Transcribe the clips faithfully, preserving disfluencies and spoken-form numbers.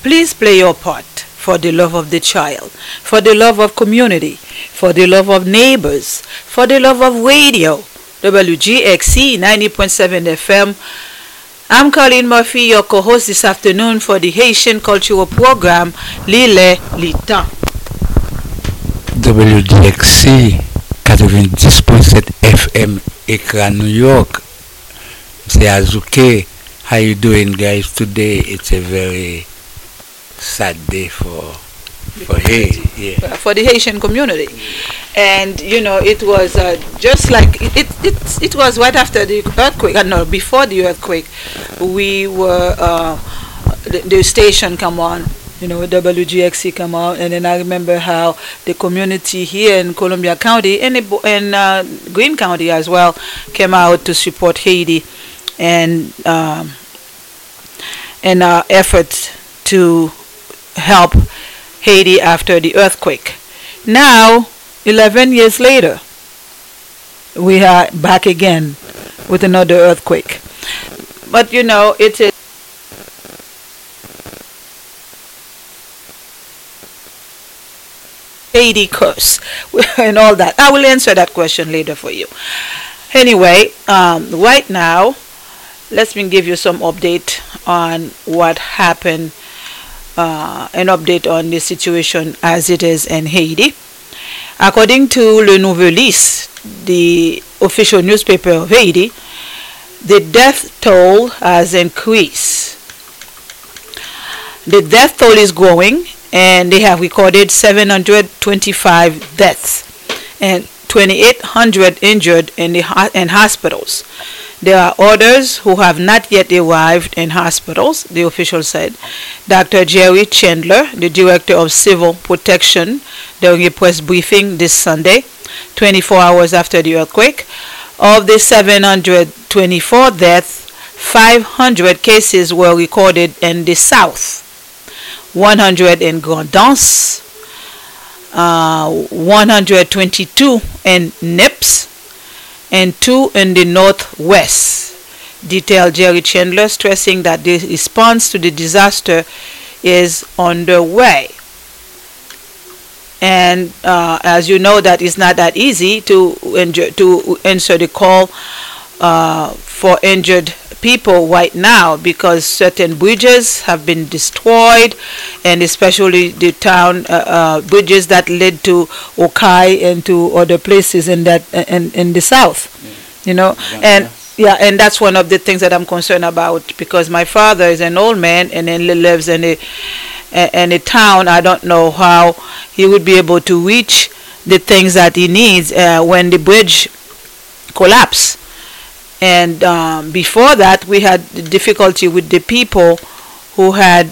Please play your part for the love of the child, for the love of community, for the love of neighbors, for the love of radio. W G X C ninety point seven F M. I'm Colleen Murphy, your co-host this afternoon for the Haitian Cultural Program, Lile Litan. W G X C ninety point seven F M, Accra, New York. C'est Azuke. How you doing, guys? Today it's a very sad day for for Haiti, yeah. For the Haitian community. And you know, it was uh, just like it, it it it was right after the earthquake. Uh, no, before the earthquake, we were uh, the, the station come on. You know, W G X C come on, and then I remember how the community here in Columbia County and in uh, Greene County as well came out to support Haiti and um, and our efforts to help Haiti after the earthquake. Now, eleven years later, we are back again with another earthquake. But you know, it is Haiti curse and all that. I will answer that question later for you. Anyway, um, right now, let me give you some update on what happened, uh, an update on the situation as it is in Haiti. According to Le Nouvelliste, the official newspaper of Haiti, the death toll has increased. The death toll is growing, and they have recorded seven hundred twenty-five deaths and twenty-eight hundred injured in the ho- in hospitals. There are others who have not yet arrived in hospitals, the official said. Doctor Jerry Chandler, the director of civil protection, during a press briefing this Sunday, twenty-four hours after the earthquake. Of the seven hundred twenty-four deaths, five hundred cases were recorded in the south, one hundred in Grandance, uh, one hundred twenty-two in Nips, and two in the northwest, detailed Jerry Chandler, stressing that the response to the disaster is underway. And uh, as you know, that it's not that easy to injure, to answer the call uh, for injured people right now, because certain bridges have been destroyed, and especially the town uh, uh, bridges that led to Okai and to other places in that in, in the south, you know. And yeah, and that's one of the things that I'm concerned about, because my father is an old man and then lives in a in a town. I don't know how he would be able to reach the things that he needs uh, when the bridge collapsed. And um, before that, we had difficulty with the people who had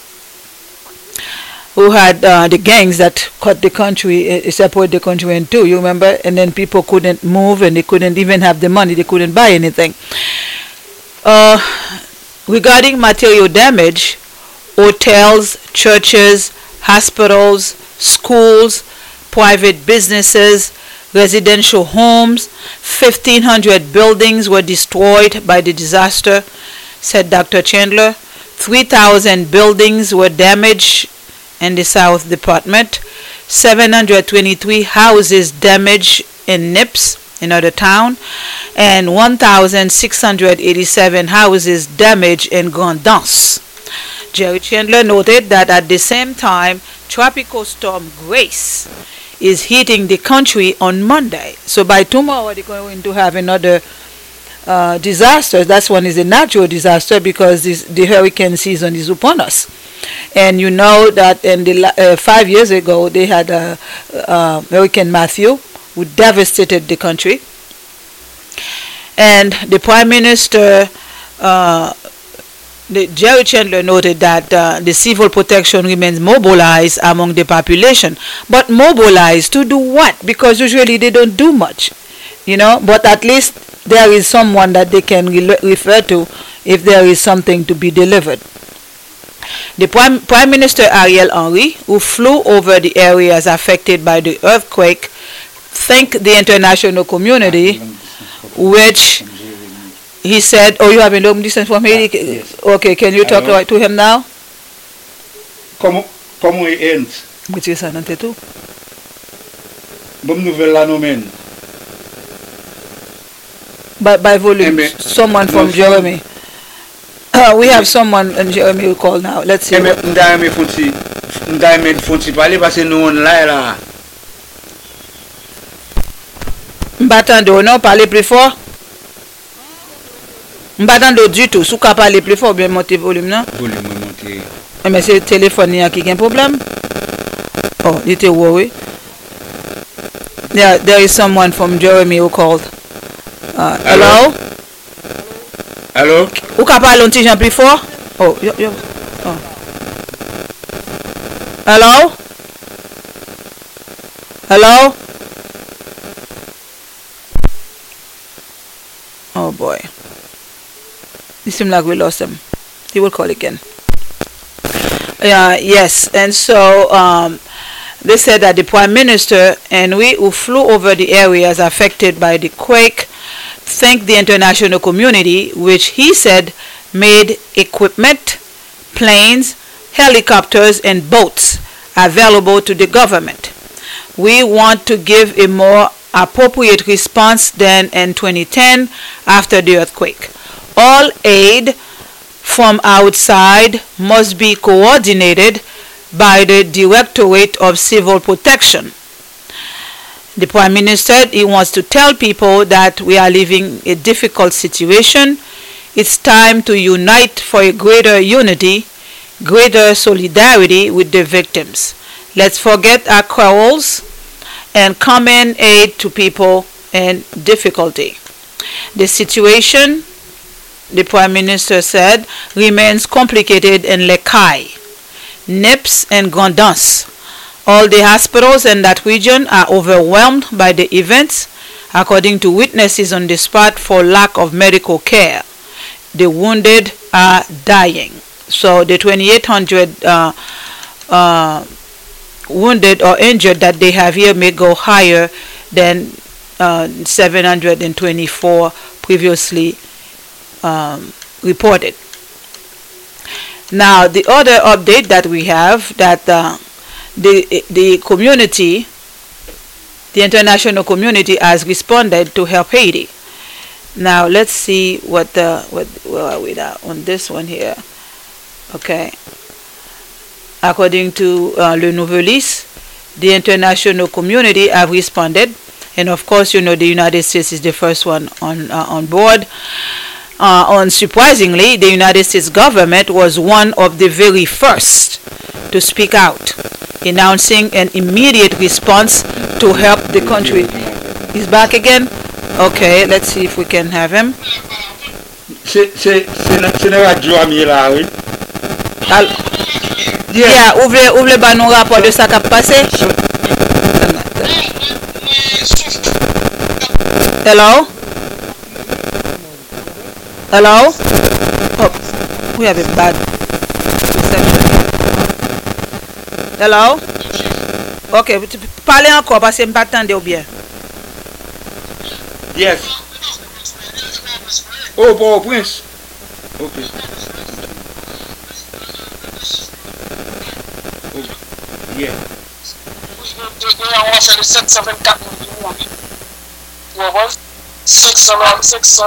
who had uh, the gangs that cut the country, uh, separate the country in two. You remember? And then people couldn't move, and they couldn't even have the money. They couldn't buy anything. Uh, regarding material damage, hotels, churches, hospitals, schools, private businesses, residential homes, fifteen hundred buildings were destroyed by the disaster, said Doctor Chandler. three thousand buildings were damaged in the South Department, seven hundred twenty-three houses damaged in Nips, another town, and one thousand six hundred eighty-seven houses damaged in Grandance. Jerry Chandler noted that at the same time, Tropical Storm Grace is hitting the country on Monday. So by tomorrow, they're going to have another uh, disaster. That one is a natural disaster, because this, the hurricane season is upon us. And you know that in the uh, five years ago, they had a, uh, Hurricane Matthew, who devastated the country. And the Prime Minister, uh, the Jerry Chandler, noted that uh, the civil protection remains mobilized among the population. But mobilized to do what? Because usually they don't do much, you know. But at least there is someone that they can re- refer to if there is something to be delivered. The Prime, Prime Minister Ariel Henry, who flew over the areas affected by the earthquake, thanked the international community, which he said, oh, you have a long distance from Haiti? Yes. Okay, can you talk right to him now? Comment comment est end? Mais tu ça dans tes tout. Bonne nouvelle là nous mène. By, by volume, Eh, mais- someone from no, Jeremy. Uh, we have someone in Jeremy who call now. Let's see. Eh, mais m'da me fonti m'da me fonti parler parce que nous on là là. M'battando, non, parlez plus fort. M'battando du tout. Sous qu'à parler plus fort, bien monter volume, non? Volume monter. Eh, mais c'est le téléphone il y a qui a un problème. Oh, il était worried. Yeah, there is someone from Jeremy who called. Uh, hello? Allô? Ou qu'à parler un petit peu plus fort? Oh, yo, yo. Oh. Hello? Hello? Oh boy. It seems like we lost him. He will call again. Yeah, yes. And so um, they said that the Prime Minister and we who flew over the areas affected by the quake thanked the international community, which he said made equipment, planes, helicopters, and boats available to the government. We want to give a more appropriate response than in twenty ten after the earthquake. All aid from outside must be coordinated by the Directorate of Civil Protection. The Prime Minister, he wants to tell people that we are living a difficult situation. It's time to unite for a greater unity, greater solidarity with the victims. Let's forget our quarrels and come in aid to people in difficulty. The situation, the Prime Minister said, remains complicated in Lekkai, Nips, and Grandance. All the hospitals in that region are overwhelmed by the events, according to witnesses on the spot, for lack of medical care. The wounded are dying. So the twenty-eight hundred uh, uh, wounded or injured that they have here may go higher than uh, seven hundred twenty-four previously um, reported. Now, the other update that we have that uh, the the community, the international community, has responded to help Haiti. Now, let's see what the what where are we now on this one here? Okay. According to uh, Le Nouveliste, the international community have responded, and of course, you know, the United States is the first one on uh, on board. Uh, unsurprisingly, the United States government was one of the very first to speak out, announcing an immediate response to help the country. He's back again? Okay, let's see if we can have him. C'est c'est c'est la radio ami là, oui. Al Yeah. yeah, ouvrez, ouvrez bah, nos rapports de ça qui a passé. Hello? Hello? Oh, we have a bad reception. Hello? Ok, tu peux parler encore parce que je ne m'attendais bien. Yes. Oh, bon, Prince. Ok. Oh, yeah. On va faire le sept cent vingt-quatre millions. sept cents dans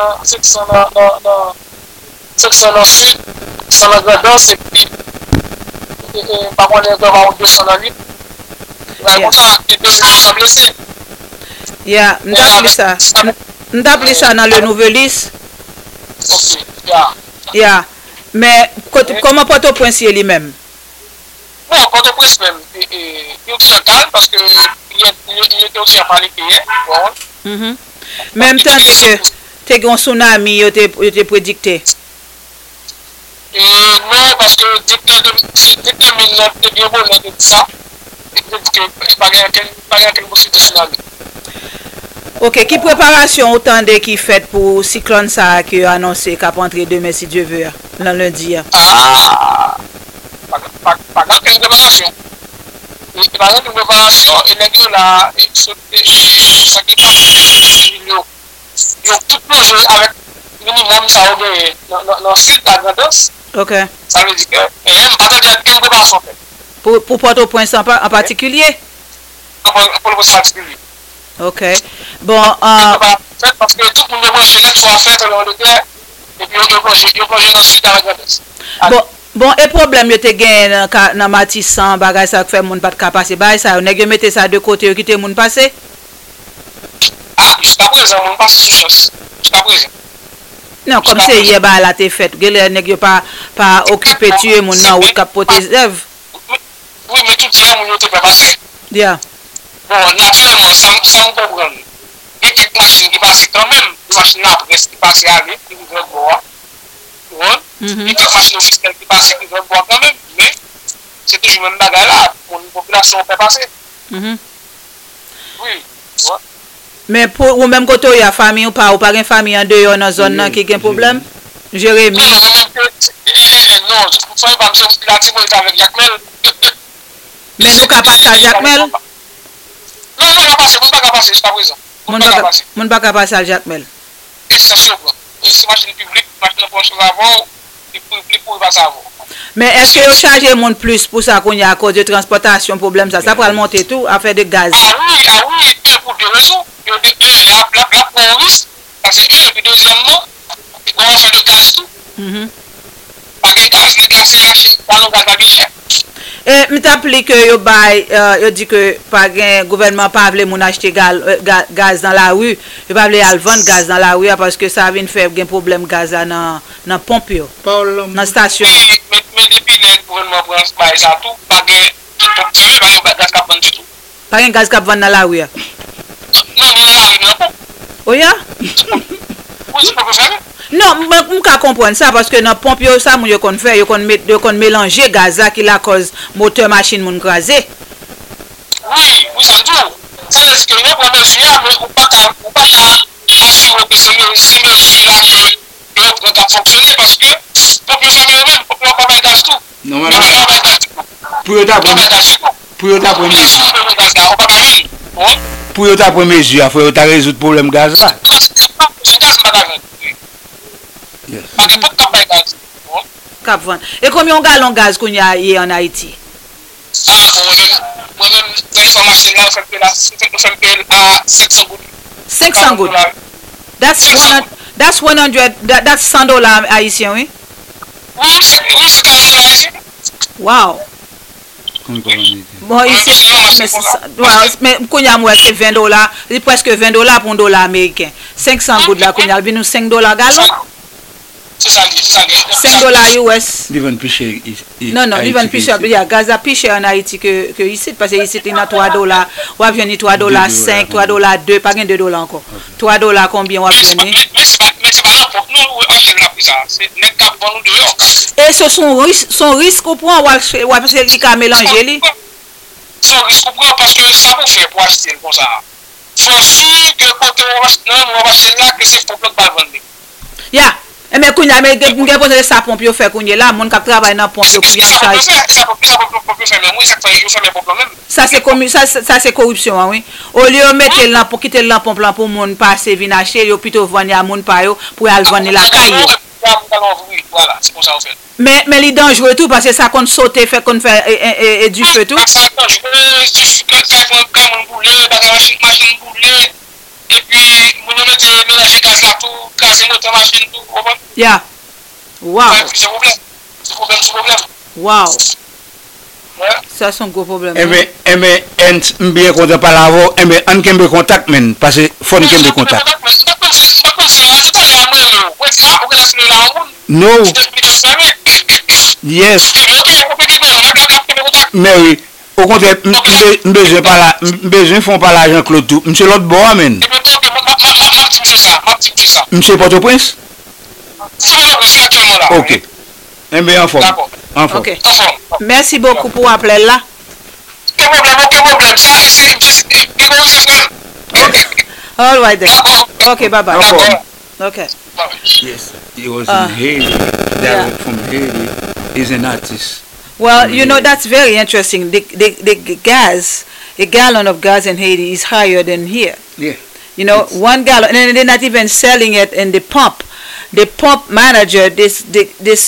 le sud, cent dans la Grandance, et puis, par contre, il y a deux cents dans l'huit. Comme ça, et puis, ça blessé. Yeah, m'appelle ça. M'appelle ça dans le Nouveliste. Ok, yeah. Yeah. Mais côté- comment Port-au-Prince est lui-même? Bon, Port-au-Prince même, il est très calme parce qu'il était aussi à parler hier. Bon. Mhm. Même temps que tu as un tsunami, il était prédicté. Et non, parce que depuis deux mille neuf, il est bien bon, mais de ça, il dit qu'il n'y a pas de possibilité de tsunami. Ok, qui préparation autant de qui fait pour cyclone ça qui a annoncé qu'à rentrer demain si Dieu veut, le lundi? Ah, pas grave qu'une préparation. Et par exemple, une préparation, et les gars là, ça qui est capable, ils ont tout plongé avec minimum ça dans le sud de la Grandance. Ok. Ça veut dire que, et même pas de préparation faite. Pour, pour Port-au-Prince en, en particulier? Pour Port-au-Prince en particulier. Ok. Bon, euh, parce que tout le monde branché net soit fait dans le terre et puis on plonge on plonge dans le site avec la bon, bon, et problème yo te gen dans Matissan, bagay ça fait moun pas de passer, bagay ça, on nèg yo mette ça de côté, yo quitte moun passer. Ah, jusqu'à présent, moun passe sous chance. Jusqu'à présent. Non, comme c'est hier ba la te fait, gè nèg yo pas pas occupé tuer moun nan ou k'ap pote zèv. Oui, mais tout ça moun yo te pas passer. Yeah. Bon, naturellement, ça ça on comprend. Il y a quelques machines qui passent quand même, des machines là presque qui passent à vite, qui vont boire. Il y a quelques machines officielles qui passent qui vont boire quand même, mais c'est toujours même bagarre là pour une population fait passer. Mm-hmm. Oui, tu vois. Mais pour ou même côté il y a famille ou pas ou pas une famille en dehors dans zone là qui a un problème. Jérémy. Non, non, non, je ne pas me dire que la team est avec Jacmel. Mais nous capable passer à Jacmel. Non, non, on va passer, on va pas passer jusqu'à présent. On va passer. On va pas passer à Jacmel. C'est sûr. C'est machine publique, machine pour chose avant, et pour pour passer avant. Mais est-ce que vous chargez monde plus pour ça qu'on y a à cause de transportation problème ça ça pour monter tout à faire de gaz. Ah oui, ah oui, pour deux raisons. La la la pour risque parce que et puis deuxièmement, on va faire de gaz tout. Mhm. Parce que gaz, le gaz c'est acheté dans le gaz à cher. Et me t'appelle que yo bay yo dit que pas gain gouvernement pas veut moun acheter gaz dans la rue, yo pas veut al vendre gaz dans la rue parce que ça vient faire gain problème gaz dans dans pompe yo. Dans station. Mais mais depuis le gouvernement prend ça tout pas gain pas gaz cap vendre du tout. Pas gain gaz cap vendre dans la rue. Non, non, non. Oh ya? Oui, c'est pas ça. Non, je peux comprendre ça parce que dans pompe yo ça moun yo kon faire yo kon mettre yo kon mélanger gaz qui la cause moteur machine moun crasé. Oui, oui ça dit. Ça veut dire que les premières mesures mais ou pas ou pas assurer que c'est ces mesures là que l'autre va fonctionner parce que pompe ça même pompe pas mettre gaz tout. Normalement pour ta première pour ta première pour ta première mesure, il faut ta résoudre problème gaz là. C'est gaz pas gaz. Yes. Cap vingt. Et combien de gallons de gaz qu'on y a hier en Haïti? Ah, moi-même, dans l'information là, on fait à sept cents gouttes. cinq cents gouttes. That's one. That's one hundred. That, that's cent dollars haïtien, oui? Oui, c'est quarante dollars haïtien. Wow. Bon, ici, mais quand il y a moi, c'est vingt dollars. C'est presque vingt dollars pour un dollar américain. cinq cents gouttes là, quand il y a nous cinq dollars gallon. C'est ça, c'est ça. cinq dollars U S. Even plus cher. Non, non, even plus cher. Il y a gaz à plus cher en Haïti que, que ici. Parce que ici, il y a trois dollars. On va venir trois dollars cinq, trois dollars deux, pas deux dollars encore. trois dollars combien on va venir? Mais c'est pas là pour nous, on achète la pizza. C'est net cap pour nous dehors. Et ce sont risque, son risque au point où il a mélangé. Son risque au point parce que ça vous fait pour acheter comme ça. Faut sûr que quand on va acheter là, que c'est pour le pas vendre. Yeah. Et mais kounya mais gen pose ça pompe yo fait kounya là monde qui travaille dans pompe yo bien charge. Ça c'est comme ça ça c'est corruption oui. Au lieu mettre là pour quitter la pompe là pour monde passer venir acheter yo plutôt vendre à monde pa yo pour aller vendre la caille. Voilà, c'est comme ça on fait. Mais mais les dangereux tout parce que ça compte sauter fait qu'on fait et, et du feu tout. Ça dangereux, tu quand quand on boule, machine machine boule. Et puis, vous mettez mélanger gaz là tout, casser notre machine tout, vous comprenez? Yeah. Wow. C'est un problème. C'est un problème, c'est un problème. Wow. Ouais. Ça c'est un gros problème. Eh bien, eh bien, on bien content par là, eh bien, on peut contact men parce que faut qu'on ait contact. No. Yes. Mais oui. Au contraire, je besoin pas là, besoin font pas l'argent Claude tout. Monsieur l'autre bois amène. Monsieur Port-au-Prince? OK. Eh bien, en forme. En forme. OK. Merci beaucoup pour appeler là. Quel problème, quel problème. Ça, c'est all right then. OK, bye bye. OK. Yes, he was uh, in Haiti. That yeah. From Haiti. He's an artist. Well, you know, that's very interesting. The, the, the gas, a gallon of gas in Haiti is higher than here. Yeah. You know, it's one gallon, and they're not even selling it in the pump. The pump manager, this, the, this, the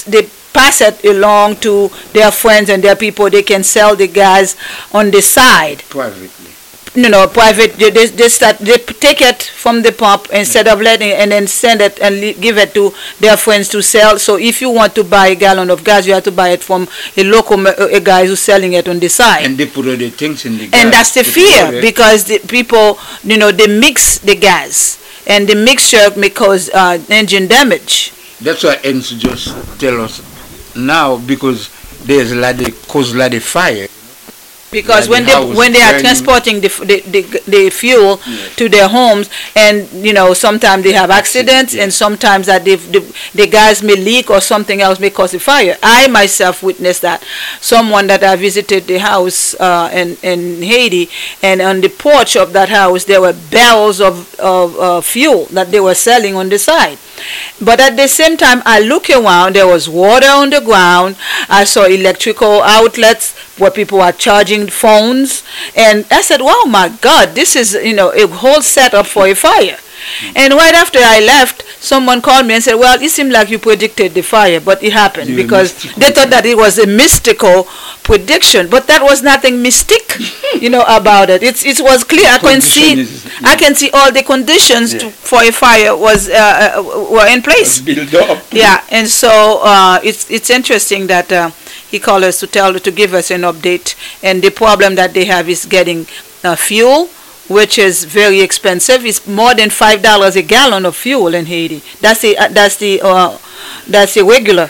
pass it along to their friends and their people. They can sell the gas on the side. Privately. You know, private. They, they, they start. They take it from the pump instead of letting, and then send it and li- give it to their friends to sell. So if you want to buy a gallon of gas, you have to buy it from a local ma- a guy who's selling it on the side. And they put all the things in the gas. And that's the to fear, pour it. because the people, you know, they mix the gas, and the mixture may cause uh, engine damage. That's why N S just tell us now, because there's a lot of cause a lot of fire. Because Like when the they house when they are burning. transporting the, f- the, the, the fuel Yes. to their homes, and you know, sometimes they have accidents, Accident, and sometimes that they, the the gas may leak or something else may cause a fire. I myself witnessed that. Someone that I visited the house uh, in in Haiti, and on the porch of that house there were barrels of of uh, fuel that they were selling on the side. But at the same time, I look around, there was water on the ground. I saw electrical outlets where people are charging phones. And I said, wow, my God, this is, you know, a whole setup for a fire. And right after I left, someone called me and said, well, it seemed like you predicted the fire, but it happened You were because mystical. they thought that it was a mystical prediction. But that was nothing mystic, you know, about it. It's, it was clear. I can see, Condition is- I can see all the conditions to, Yeah. for a fire was uh, uh, were in place. Build up. Yeah, and so uh, it's it's interesting that uh, he called us to tell to give us an update, and the problem that they have is getting uh, fuel, which is very expensive. It's more than five dollars a gallon of fuel in Haiti. That's the uh, that's the uh, that's the regular.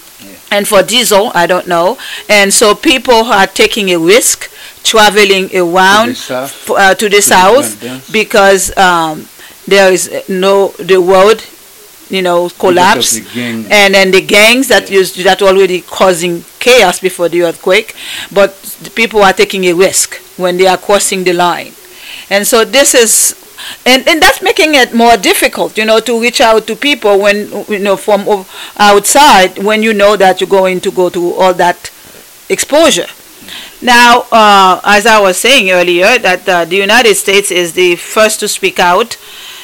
And for diesel, I don't know. And so people are taking a risk traveling around south. f- uh, to the the south mountains. because um, there is no the road, you know, collapse, the gang. and then the gangs that Yeah. used that already causing chaos before the earthquake. But the people are taking a risk when they are crossing the line, and so this is. And, and that's making it more difficult, you know, to reach out to people when, you know, from o- outside, when you know that you're going to go to all that exposure. Now, uh, as I was saying earlier, that uh, the United States is the first to speak out,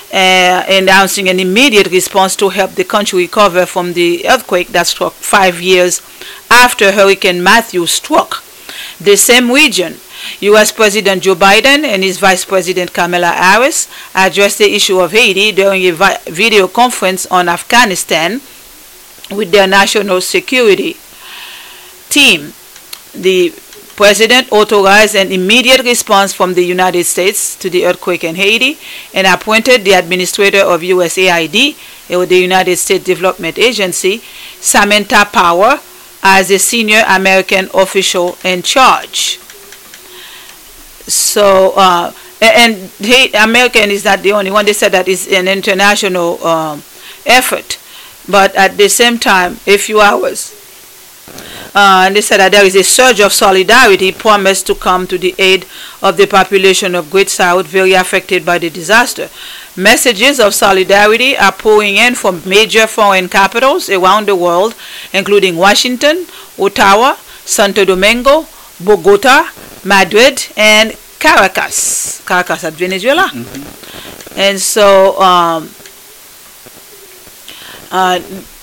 uh, announcing an immediate response to help the country recover from the earthquake that struck five years after Hurricane Matthew struck the same region. U S President Joe Biden and his Vice President Kamala Harris addressed the issue of Haiti during a vi- video conference on Afghanistan with their national security team. The President authorized an immediate response from the United States to the earthquake in Haiti and appointed the administrator of U S A I D, or the United States Development Agency, Samantha Power, as a senior American official in charge. So, uh, a- and Haiti, American is not the only one. They said that it's an international um, effort. But at the same time, a few hours Uh, and they said that there is a surge of solidarity promised to come to the aid of the population of Great South very affected by the disaster. Messages of solidarity are pouring in from major foreign capitals around the world, including Washington, Ottawa, Santo Domingo, Bogota, Madrid, and Caracas. Caracas at Venezuela. Mm-hmm. And so, um, uh,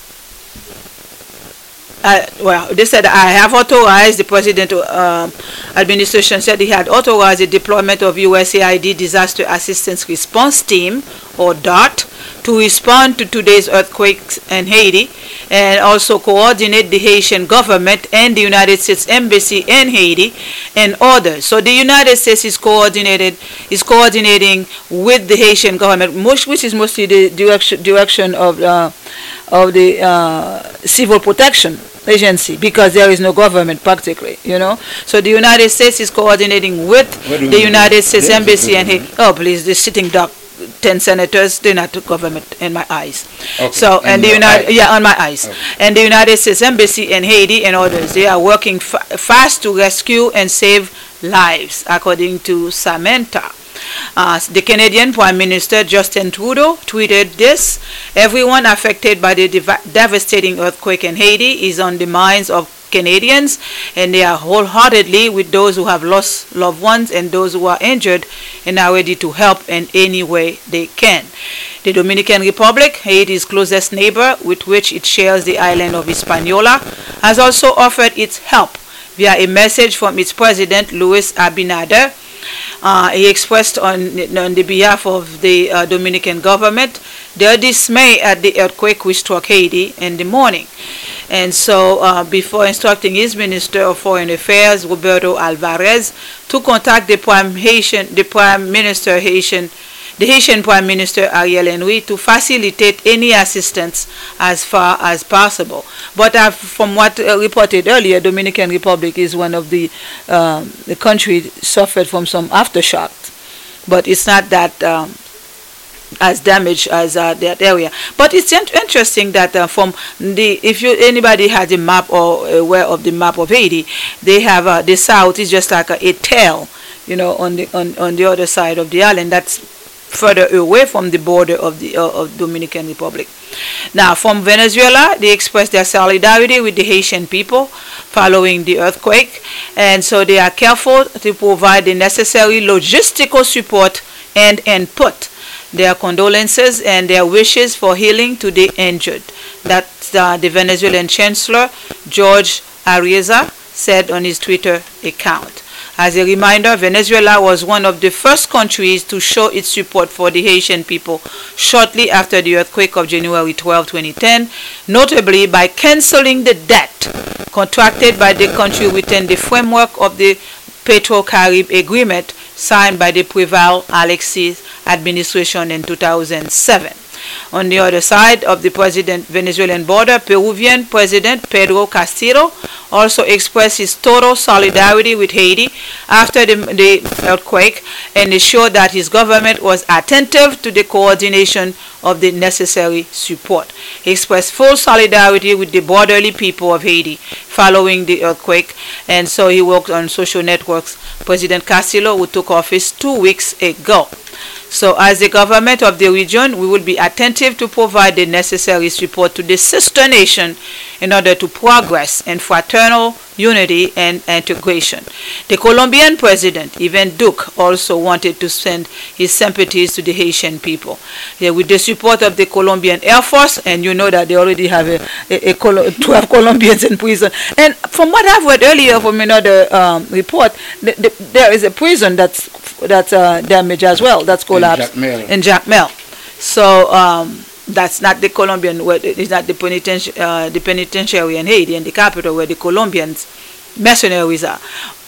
Uh, well, they said, I have authorized, the President uh, administration said he had authorized the deployment of U S A I D Disaster Assistance Response Team, or DART, to respond to today's earthquakes in Haiti, and also coordinate the Haitian government and the United States Embassy in Haiti and others. So the United States is coordinated is coordinating with the Haitian government, most, which is mostly the direction direction of uh, of the uh, civil protection agency, because there is no government practically, you know. So the United States is coordinating with What do you the mean? United States There's a Embassy and government. Haiti. Oh, please, the sitting duck, ten senators, they're not the government in my eyes. Okay, So, in and the your United, eyes. yeah, on my eyes. Okay. And the United States Embassy in Haiti and others, they are working fa- fast to rescue and save lives, according to Samantha. Uh, the Canadian Prime Minister Justin Trudeau tweeted this: everyone affected by the dev- devastating earthquake in Haiti is on the minds of Canadians, and they are wholeheartedly with those who have lost loved ones and those who are injured, and are ready to help in any way they can. The Dominican Republic, Haiti's closest neighbor, with which it shares the island of Hispaniola, has also offered its help via a message from its president, Luis Abinader. Uh, he expressed on, on the behalf of the uh, Dominican government their dismay at the earthquake which struck Haiti in the morning. And so uh, before instructing his Minister of Foreign Affairs, Roberto Alvarez, to contact the Prime, Haitian, the Prime Minister Haitian the Haitian Prime Minister Ariel Henry to facilitate any assistance as far as possible. But uh, from what uh, reported earlier, Dominican Republic is one of the um, the country suffered from some aftershocks, but it's not that um, as damaged as uh, that area. But it's in interesting that uh, from the if you anybody has a map or aware of the map of Haiti, they have uh, the south is just like a, a tail, you know, on the on, on the other side of the island. That's further away from the border of the uh, of Dominican Republic. Now, from Venezuela, they expressed their solidarity with the Haitian people following the earthquake, and so they are careful to provide the necessary logistical support and input. Their condolences and their wishes for healing to the injured. That's uh, the Venezuelan Chancellor George Arreza said on his Twitter account. As a reminder, Venezuela was one of the first countries to show its support for the Haitian people shortly after the earthquake of January twelfth, twenty ten, notably by canceling the debt contracted by the country within the framework of the Petro-Carib Agreement signed by the Preval Alexis administration in two thousand seven. On the other side of the President Venezuelan border, Peruvian President Pedro Castillo also expressed his total solidarity with Haiti after the, the earthquake and assured that his government was attentive to the coordination of the necessary support. He expressed full solidarity with the borderly people of Haiti following the earthquake, and so he worked on social networks. President Castillo, who took office two weeks ago. So as the government of the region, we will be attentive to provide the necessary support to the sister nation in order to progress in fraternal unity and integration. The Colombian president, Iván Duque, also wanted to send his sympathies to the Haitian people. Yeah, with the support of the Colombian Air Force, and you know that they already have a, a, a twelve Colombians in prison. And from what I've read earlier from another um, report, the, the, there is a prison that's that's uh, damaged as well. That's collapsed in Jacmel. In Jacmel. So um, that's not the Colombian. It's not the, penitenti uh, the penitentiary in Haiti, in the capital, where the Colombians mercenaries are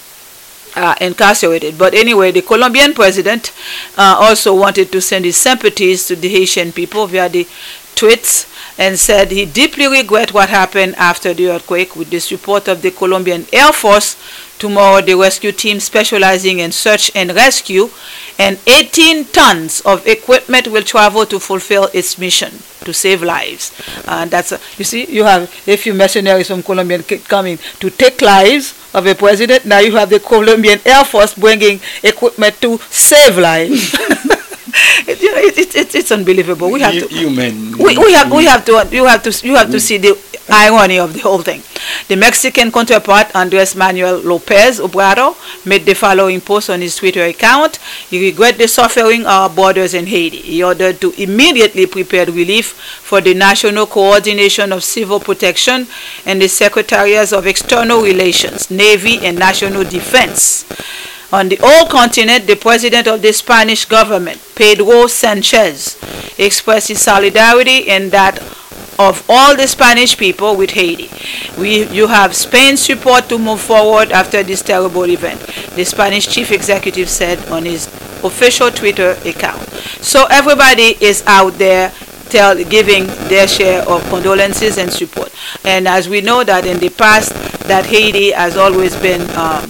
uh, incarcerated. But anyway, the Colombian president uh, also wanted to send his sympathies to the Haitian people via the tweets, and said he deeply regrets what happened after the earthquake. With the support of the Colombian Air Force, tomorrow the rescue team specializing in search and rescue and eighteen tons of equipment will travel to fulfill its mission to save lives. And that's, a, you see, you have a few mercenaries from Colombia coming to take lives of a president. Now you have the Colombian Air Force bringing equipment to save lives. It, you know, it, it, it, it's unbelievable. We have to. Human. We, we have. We have to. You have to. You have to see the irony of the whole thing. The Mexican counterpart, Andrés Manuel López Obrador, made the following post on his Twitter account. He regret the suffering of our borders in Haiti. He ordered to immediately prepare relief for the National Coordination of Civil Protection and the Secretariats of External Relations, Navy, and National Defense. On the whole continent, the president of the Spanish government, Pedro Sanchez, expressed his solidarity in that of all the Spanish people with Haiti. We, you have Spain's support to move forward after this terrible event, the Spanish chief executive said on his official Twitter account. So everybody is out there Tell, giving their share of condolences and support. And as we know that in the past, that Haiti has always been um,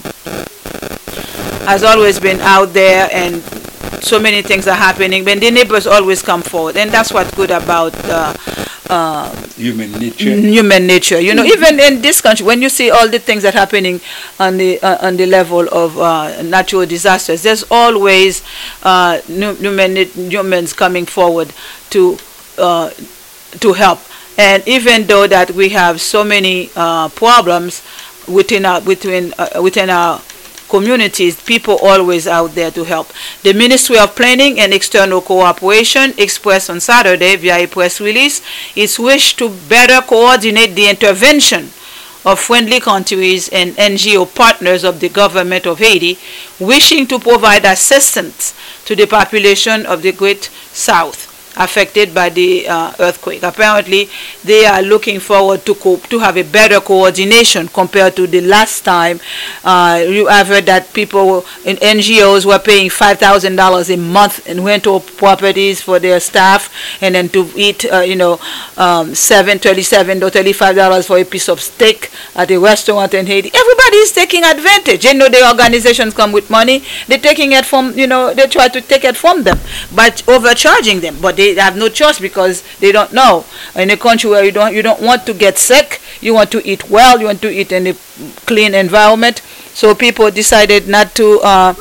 has always been out there, and so many things are happening, but the neighbors always come forward, and that's what's good about uh, uh, human nature. Human nature, you know. Even in this country, when you see all the things that are happening on the uh, on the level of uh, natural disasters, there's always uh, human humans coming forward to uh, to help. And even though that we have so many uh, problems within our, within, uh, within our communities, people always out there to help. The Ministry of Planning and External Cooperation expressed on Saturday via a press release its wish to better coordinate the intervention of friendly countries and N G O partners of the government of Haiti wishing to provide assistance to the population of the Great South affected by the uh, earthquake. Apparently, they are looking forward to co to have a better coordination compared to the last time. Uh, you have heard that people in N G Os were paying five thousand dollars a month in rental properties for their staff, and then to eat, uh, you know, um, seven, thirty-seven or thirty-five dollars for a piece of steak at a restaurant in Haiti. Everybody is taking advantage. You know, the organizations come with money. They're taking it from, you know, they try to take it from them, but overcharging them. But they They have no choice because they don't know. In a country where you don't you don't want to get sick, you want to eat well, you want to eat in a clean environment. So people decided not to uh,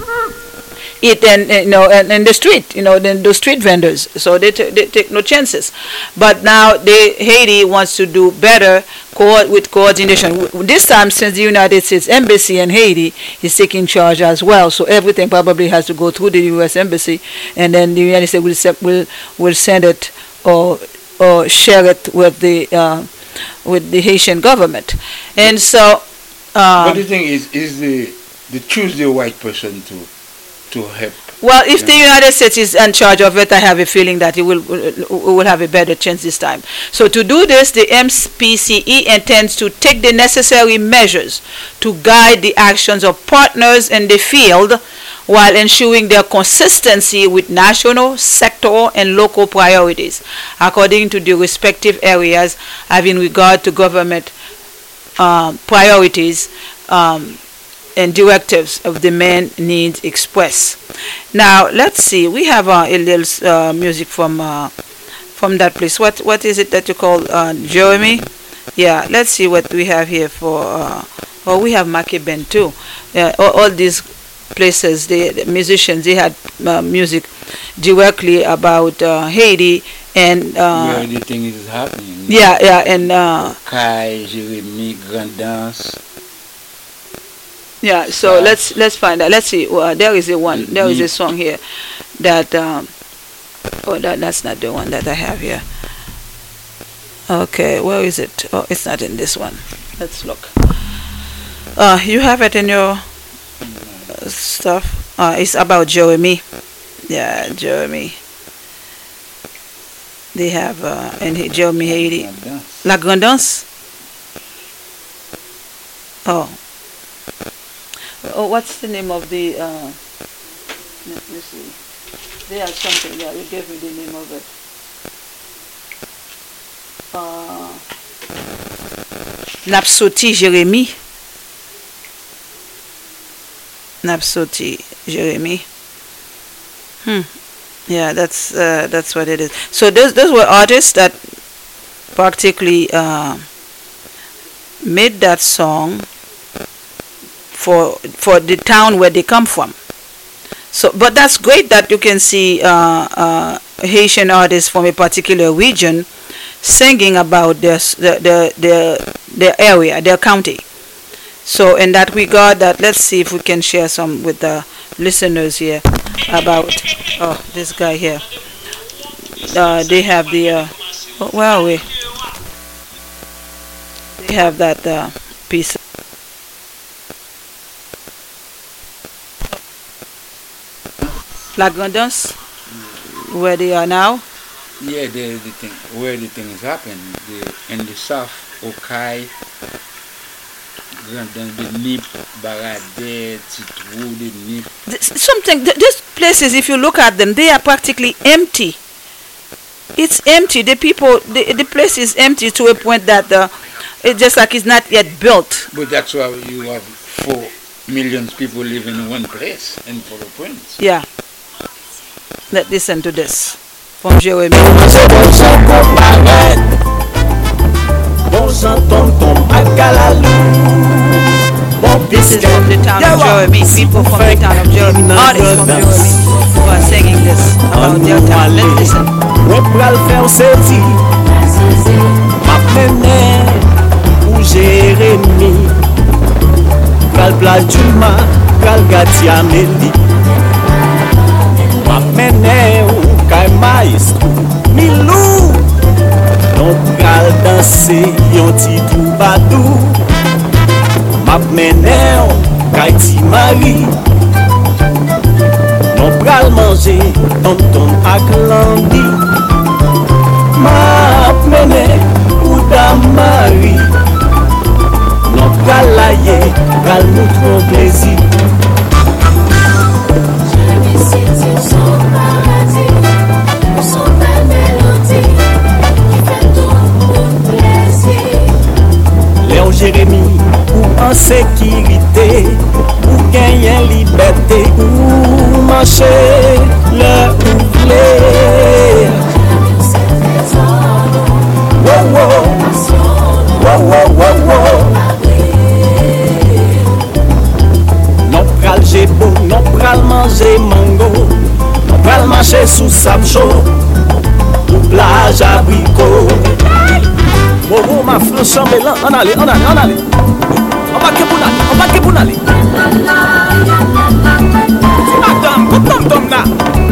eat in, you know, in, in the street, you know, in the street vendors. So they, t they take no chances. But now they, Haiti wants to do better co with coordination. This time, since the United States Embassy in Haiti is taking charge as well, so everything probably has to go through the U S Embassy, and then the United States will se will will send it or or share it with the uh, with the Haitian government. And so, um, but the thing is, is the the choose the right person to to help. Well, if the United States is in charge of it, I have a feeling that it will we will have a better chance this time. So to do this, the M P C E intends to take the necessary measures to guide the actions of partners in the field while ensuring their consistency with national, sectoral, and local priorities, according to the respective areas having regard to government uh, priorities um, and directives of the main needs expressed. Now let's see. We have uh, a little uh, music from uh, from that place. What what is it that you call uh, Jeremy? Yeah. Let's see what we have here for. Uh, oh, we have Makeben too. Yeah, all, all these places, the, the musicians, they had uh, music directly about uh, Haiti and uh, where the thing is happening. Yeah, yeah, and uh, Kai, Jeremy, Grandance. Yeah, so uh, let's let's find out. Let's see. Uh, there is a one. There is a song here that. Um, oh, that that's not the one that I have here. Okay, where is it? Oh, it's not in this one. Let's look. Uh, you have it in your uh, stuff. Uh, it's about Jeremy. Yeah, Jeremy. They have uh, in Jeremy Haiti. La Grandance. Oh. Oh, what's the name of the, uh, let me see, they have something, yeah, you gave me the name of it. Uh, Napsoti Jeremy. Napsoti Jeremy. Hmm. Yeah, that's, uh, that's what it is. So those, those were artists that practically, uh, made that song for for the town where they come from. So, but that's great that you can see uh, uh, Haitian artists from a particular region singing about their their their their, their area, their county. So, in that regard, that let's see if we can share some with the listeners here about. Oh, this guy here. Uh, they have the. Uh, where are we? They have that uh, piece. La Grandance, where they are now. Yeah, the the thing where the thing is happening. The in the south, Okai, Grandance, the Nip, Barade, Titrou, the Nip. Something. Th these places, if you look at them, they are practically empty. It's empty. The people, the the place is empty to a point that uh, it's just like it's not yet built. But that's why you have four millions people living in one place in Port-au-Prince. Yeah. Let's listen to this from Jeremy. This is from the town of Jeremy. People from the town of Jeremy, artists from Jeremy, who are singing this about their town. Let's listen. plage du mar, pral gati Amélie. Map mene ou kay maestro Milou. Non pral danse yon ti troubadou. Map mene ou kay ti Marie. Non pral manje tonton ak landi. Map mene ou dam Marie. Non pral laye, pral nou tron plezi. Léon Jérémie, ou en sécurité, ou gagner liberté, ou marcher le ouvrier. Wow, wow, wow, wow, wow, wow. Non pral jebo, non pral manger mango, non pral marcher sous samcho, ou plage abricot. Oh, oh, ma fleur chambellan, on allait, on allait, on allait. On va que pour aller, on va que pour aller. C'est madame, comme tom tom là.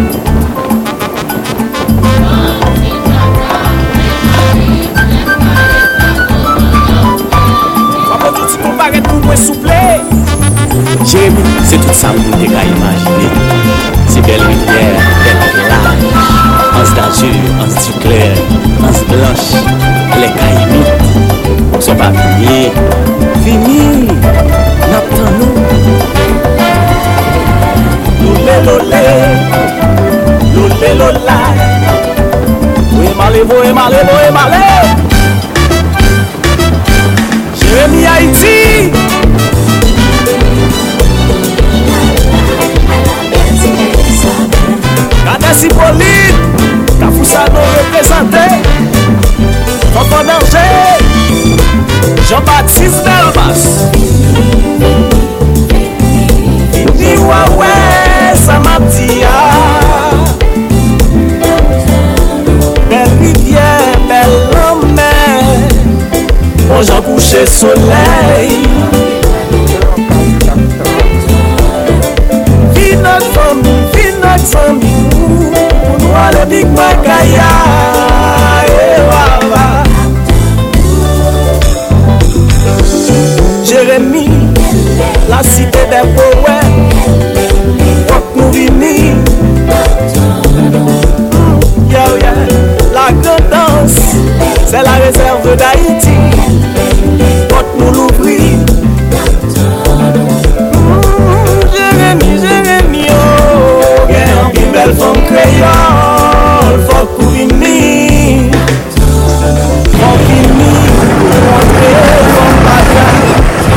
Papa, tout ce qu'on paraît pour moi souple. Jérémie, c'est tout ça que vous avez imaginé. C'est belle rivière, belle plage, anse d'azur, anse du clair, anse blanche, les caïmutes, sont pas finis, finis, n'attend nous. Lolé, lolé, lolé, lola, oui, malé, oui, malé, oui, malé. Jérémie Haïti. Kadesi Pauline, Kafoussano représenté, Fanfan Danger, Jean-Baptiste Delmas. Ni ouais, ça m'a dit belle rivière, belle mer, bon j'en couché soleil. Vie notre famille, vie notre famille, pour nous aller big Magaya. Jérémie, la cité des poètes, faut nous unir. Yeah, yeah. La grande danse, c'est la réserve d'Haïti, faut nous l'ouvrir. Jérémie, Jérémie, oh, yeah, une belle femme créole, faut nous unir. Faut nous unir, faut nous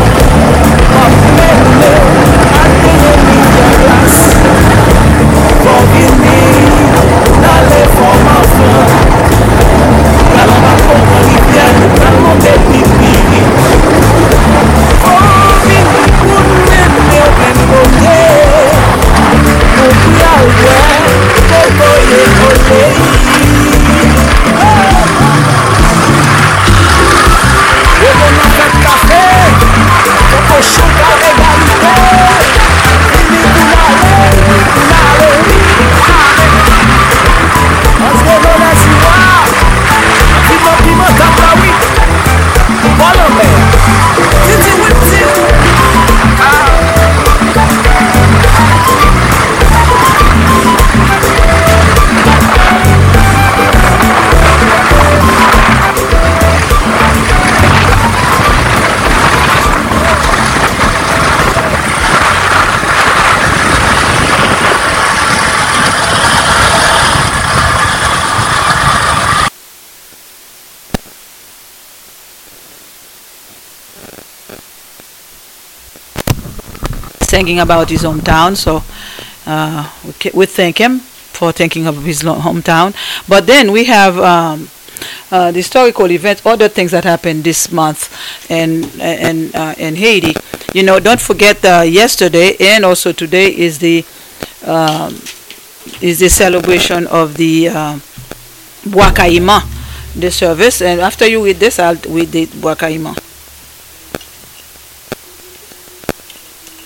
Thinking about his hometown, so uh, we, we thank him for thinking of his hometown. But then we have um, uh, the historical events, other things that happened this month in in uh, in Haiti. You know, don't forget uh, yesterday and also today is the um, is the celebration of the uh, Bwakaima, the service. And after you read this, I'll read the Bwakaima.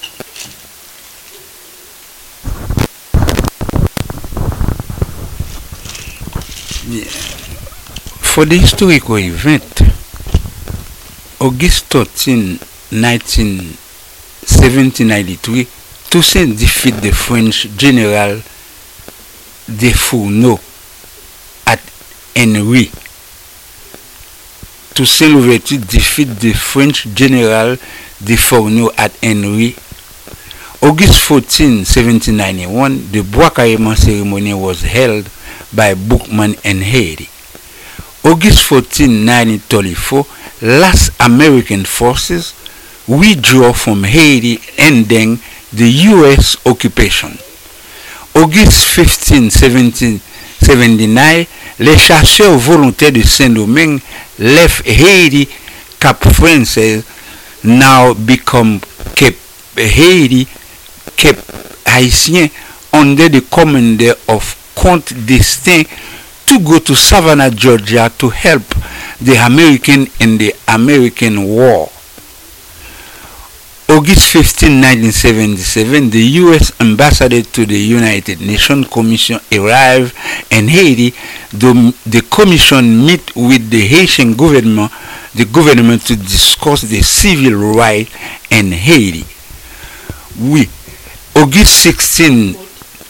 For the historical event, August thirteenth, seventeen ninety-three, Toussaint defeat the French General de Fourneau at Henry. Toussaint Louverture defeat the French General de Fourneau at Henry. August fourteenth, seventeen ninety-one, the Bois Carrément ceremony was held by Boukman and Haiti. August fourteenth, nineteen thirty-four, last American forces withdrew from Haiti, ending the U S occupation. August fifteenth, seventeen seventy-nine, les chasseurs volontaires de Saint-Domingue left Haiti. Cap Français now become Cape Haiti, Cape Haïtien, under the commander of Comte d'Estaing, to go to Savannah, Georgia to help the American in the American War. August fifteenth, nineteen seventy-seven, the U S ambassador to the United Nations Commission arrived in Haiti. The, the commission met with the Haitian government, the government to discuss the civil rights in Haiti. Oui, August sixteenth,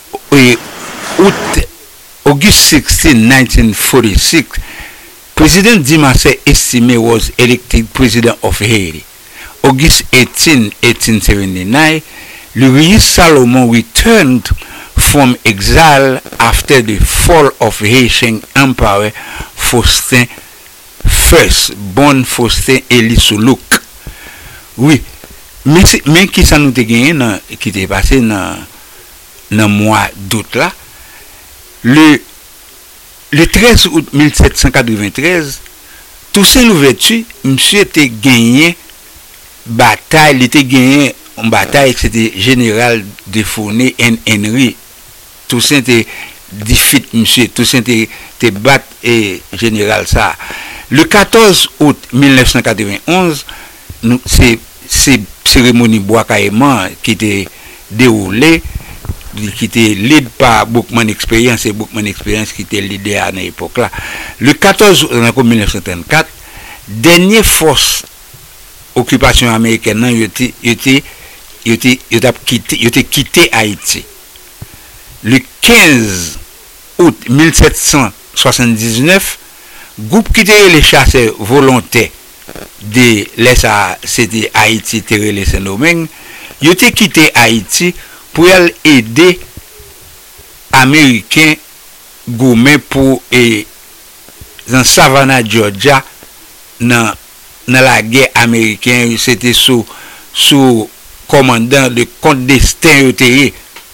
August sixteenth, nineteen forty-six, President Dimasset Estimé was elected president of Haiti. August eighteenth, eighteen seventy-nine, Louis Salomon returned from exile after the fall of Haitian Emperor Faustin First, born Faustin Élie Soulouk. Oui, mais mais qui ça nous te gagné qui t'est passé dans dans mois d'août là, le le treize août mille sept cent quatre-vingt-treize, Toussaint Louverture, monsieur était gagné bataille, il était gagné en bataille, c'était général de Fourneau et Henry. Toussaint était défait monsieur, Toussaint était bat et général ça. Le quatorze août mille neuf cent quatre-vingt-onze, c'est c'est cérémonie Bois Carrément qui était déroulée, qui était lead par Boukman Experience, et Boukman Experience qui était leader à l'époque là. Le quatorze août mille neuf cent trente-quatre, dernière force occupation américaine nan yote yote yote yote quitté yote quitté Haïti. Le quinze août mille sept cent soixante-dix-neuf, groupe qui était les chasseurs volontaires de l'Est, c'était Haïti, terre les Saint-Domingue, yote quitté Haïti pour aider américains gourmets pour et dans Savannah, Georgia, dans dans la guerre américaine, c'était sous sous commandant le Comte d'Estaing. Et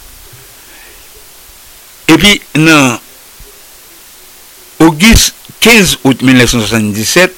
puis non, August quinze août mille neuf cent soixante-dix-sept,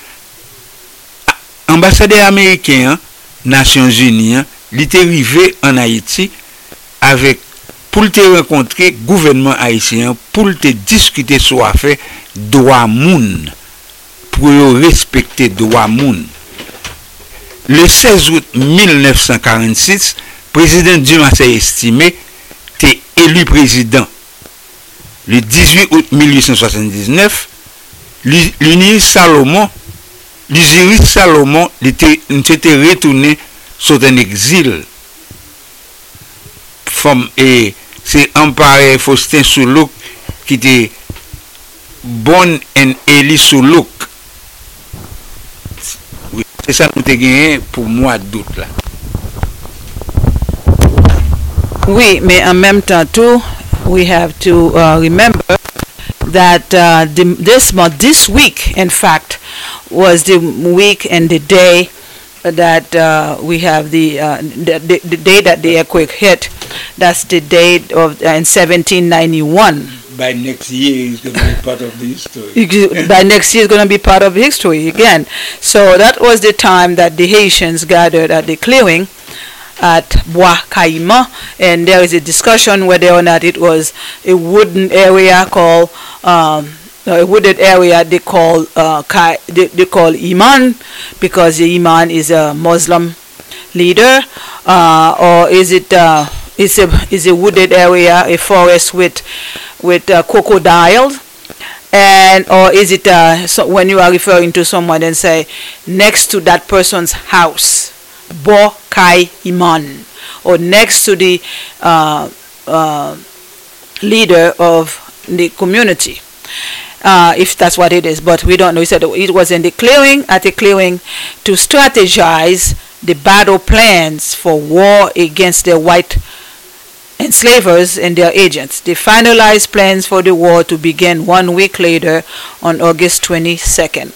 ambassadeur américain Nations Unies, il était arrivé en Haïti avec pour te rencontrer gouvernement haïtien pour te discuter sur affaire droit moun, pour respecter droit moun. Le seize août mille neuf cent quarante-six, président Dimasset Estimé était élu président. Le dix-huit août mille huit cent soixante-dix-neuf, l'Uni Salomon, l'Usiris Salomon était retourné sur un exil. Et c'est Empereur Faustin Soulouk qui était bon en Élie Soulouk. C'est ça que nous avons gagné pour mois d'août là. Oui, mais en même temps tout, we have to uh, remember that uh, the, this month, this week, in fact, was the week and the day that uh, we have the, uh, the, the the day that the earthquake hit. That's the date of uh, in seventeen ninety-one. By next year, it's going to be part of the history. By next year, it's going to be part of history again. So that was the time that the Haitians gathered at the clearing at Bois Carrément, and there is a discussion whether or not it was a wooden area called um, a wooded area they call uh, they, they call Iman, because the Iman is a Muslim leader, uh, or is it uh, is a is a wooded area, a forest with with uh, crocodiles, And or is it uh, so when you are referring to someone and say next to that person's house, Bo Kai Iman, or next to the uh, uh, leader of the community, uh, if that's what it is, but we don't know. He said it was in the clearing, at the clearing, to strategize the battle plans for war against the white enslavers and their agents. They finalized plans for the war to begin one week later on August twenty-second.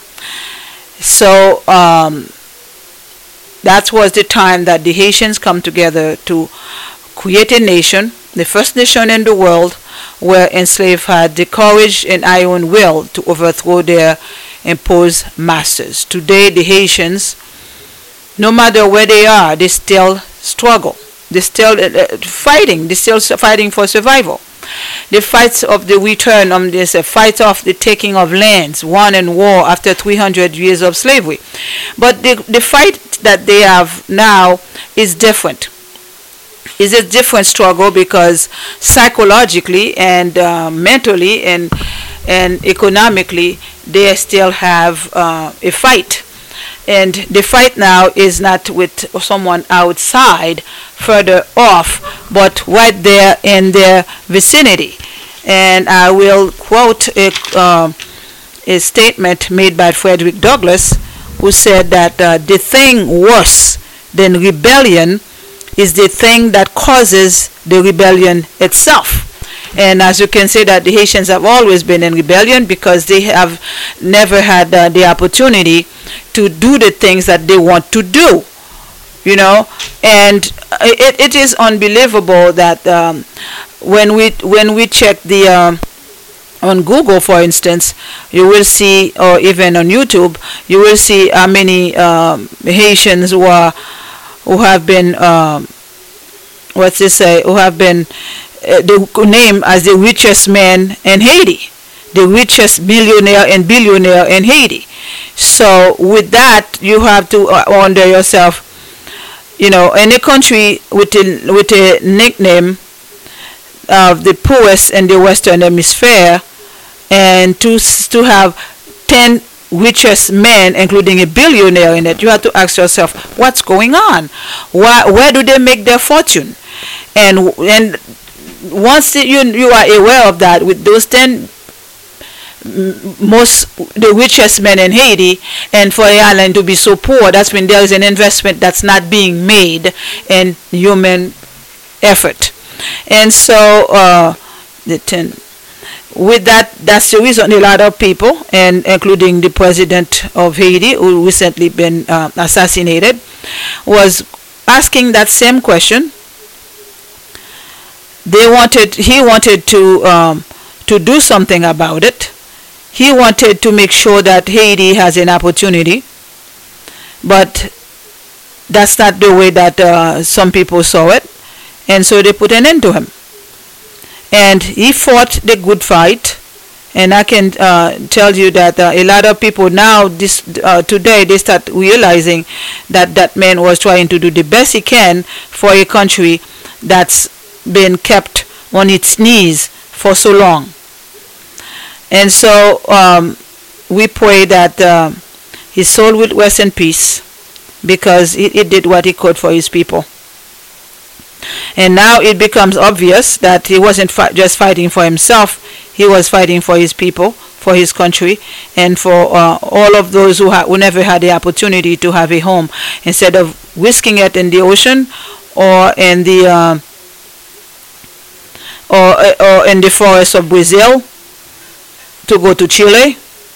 So um, that was the time that the Haitians come together to create a nation, the first nation in the world where enslaved had the courage and iron will to overthrow their imposed masters. Today the Haitians, no matter where they are, they still struggle. They're still uh, fighting. They're still fighting for survival. The fights of the return of this uh, fight of the taking of lands won in war after three hundred years of slavery. But the, the fight that they have now is different. It's a different struggle because psychologically and uh, mentally and and economically they still have uh, a fight. And the fight now is not with someone outside, further off, but right there in their vicinity. And I will quote a, uh, a statement made by Frederick Douglass, who said that uh, the thing worse than rebellion is the thing that causes the rebellion itself. And as you can see, that the Haitians have always been in rebellion because they have never had uh, the opportunity to do the things that they want to do, you know. And it, it is unbelievable that um, when we when we check the um, on Google, for instance, you will see, or even on YouTube, you will see how many um, Haitians who are who have been um, what's this say who have been uh, the name as the richest man in Haiti, the richest millionaire and billionaire in Haiti. So with that, you have to uh, wonder yourself, you know, in a country with a, with a nickname of the poorest in the Western Hemisphere, and to to have ten richest men, including a billionaire in it, you have to ask yourself, what's going on? Why, where do they make their fortune? And and once you you are aware of that, with those ten most the richest men in Haiti, and for the island to be so poor, that's when there is an investment that's not being made in human effort. And so uh, the ten with that, that's the reason a lot of people, and including the president of Haiti, who recently been uh, assassinated, was asking that same question. They wanted, he wanted to um, to do something about it. He wanted to make sure that Haiti has an opportunity, but that's not the way that uh, some people saw it, and so they put an end to him. And he fought the good fight, and I can uh, tell you that uh, a lot of people now, this uh, today, they start realizing that that man was trying to do the best he can for a country that's been kept on its knees for so long. And so um, we pray that uh, his soul will rest in peace, because he, he did what he could for his people. And now it becomes obvious that he wasn't fi- just fighting for himself, he was fighting for his people, for his country, and for uh, all of those who, ha- who never had the opportunity to have a home. Instead of risking it in the ocean or in the uh, or, or in the forests of Brazil, to go to Chile,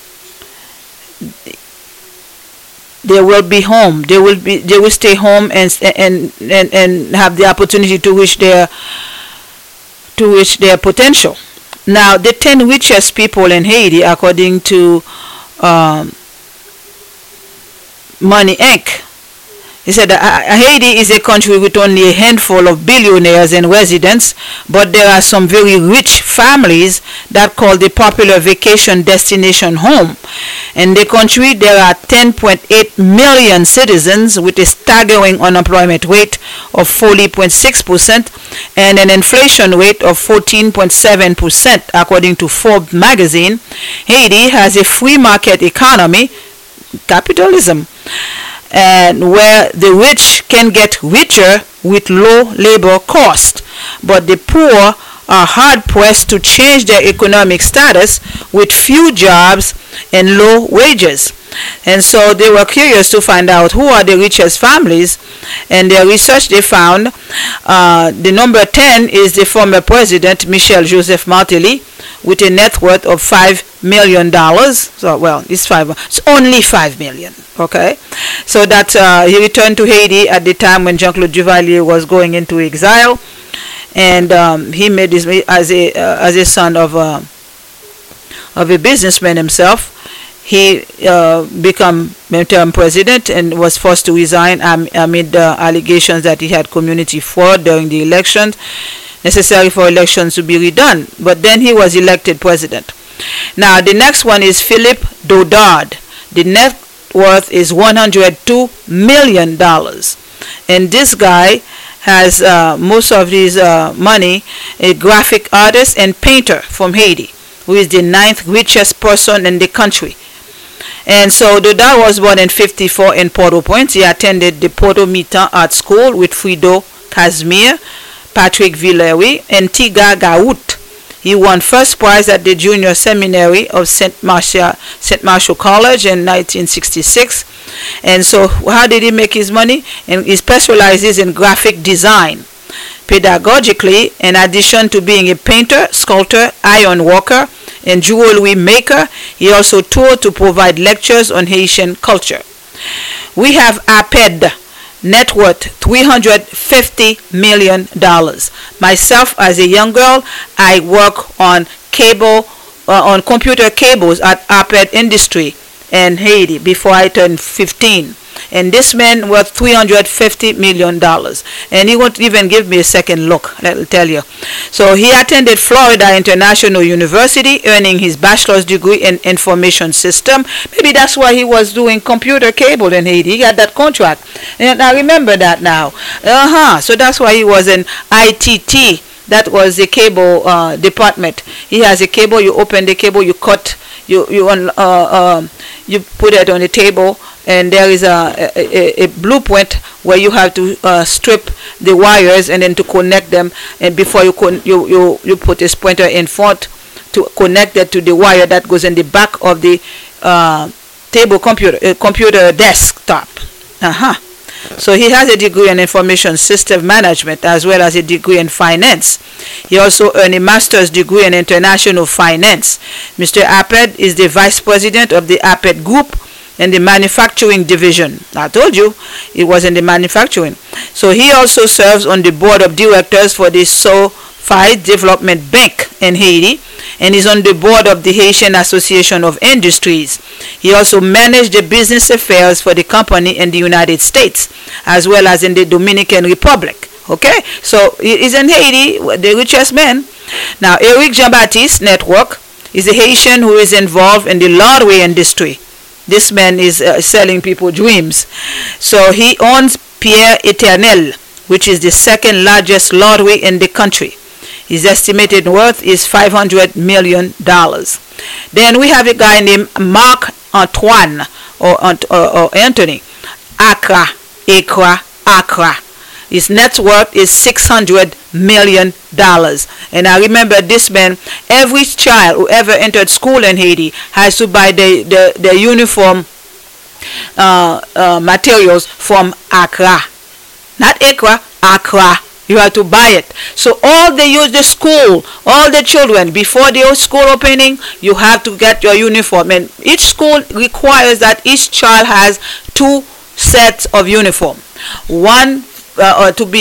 they will be home. They will be. They will stay home and and and, and have the opportunity to reach their to reach their potential. Now, the ten richest people in Haiti, according to um, Money Incorporated, he said that Haiti is a country with only a handful of billionaires and residents, but there are some very rich families that call the popular vacation destination home. In the country, there are ten point eight million citizens with a staggering unemployment rate of forty point six percent and an inflation rate of fourteen point seven percent, according to Forbes magazine. Haiti has a free market economy, capitalism, and where the rich can get richer with low labor cost, but the poor are hard-pressed to change their economic status with few jobs and low wages. And so they were curious to find out who are the richest families. And their research, they found uh, the number ten is the former president, Michel Joseph Martelly, with a net worth of five million dollars. So, well, it's five. It's only five million. Okay, so that uh, he returned to Haiti at the time when Jean-Claude Duvalier was going into exile, and um, he made his as a uh, as a son of a of a businessman himself. He uh, became midterm president and was forced to resign am amid uh, allegations that he had community fraud during the elections necessary for elections to be redone. But then he was elected president. Now the next one is Philippe Dodard. The net worth is one hundred two million dollars, and this guy has uh, most of his uh, money, a graphic artist and painter from Haiti, who is the ninth richest person in the country. And so Dodard was born in fifty-four in Port-au-Prince. He attended the Porto-Mitan Art School with Frido Casimir, Patrick Villery, and Tiga Gaout. He won first prize at the Junior Seminary of Saint Marcia, Saint Martial College in nineteen sixty-six. And so how did he make his money? And he specializes in graphic design. Pedagogically, in addition to being a painter, sculptor, iron worker, and jewelry maker, he also toured to provide lectures on Haitian culture. We have A P E D, net worth three hundred fifty million dollars. Myself, as a young girl, I work on cable, uh, on computer cables at A P E D Industry in Haiti before I turned fifteen. And this man worth three hundred fifty million dollars. And he won't even give me a second look, I'll tell you. So he attended Florida International University, earning his bachelor's degree in information system. Maybe that's why he was doing computer cable in Haiti. He got that contract. And I remember that now. Uh-huh. So that's why he was in I T T. That was the cable uh, department. He has a cable. You open the cable, you cut, you you uh, uh, you put it on the table, and there is a, a, a blueprint where you have to uh, strip the wires and then to connect them, and before you con you, you you put a pointer in front to connect it to the wire that goes in the back of the uh, table computer uh, computer desktop. Uh-huh. So he has a degree in information system management as well as a degree in finance. He also earned a master's degree in international finance. Mister A P E D is the vice president of the A P E D group in the manufacturing division. I told you it was in the manufacturing. So he also serves on the board of directors for the SoFi Development Bank in Haiti, and is on the board of the Haitian Association of Industries. He also managed the business affairs for the company in the United States as well as in the Dominican Republic. Okay, so he is in Haiti, the richest man. Now Eric Jean-Baptiste Network is a Haitian who is involved in the lottery industry. This man is uh, selling people dreams. So he owns Pierre Eternel, which is the second largest lottery in the country. His estimated worth is five hundred million dollars. Then we have a guy named Marc Antoine or, or, or Anthony Accra, Accra, Accra. His net worth is six hundred million dollars. And I remember this man, every child who ever entered school in Haiti has to buy the, the, the uniform uh, uh, materials from Accra. Not Accra, Accra. You have to buy it. So all the use the school, all the children, before the school opening, you have to get your uniform. And each school requires that each child has two sets of uniform. One uh, to be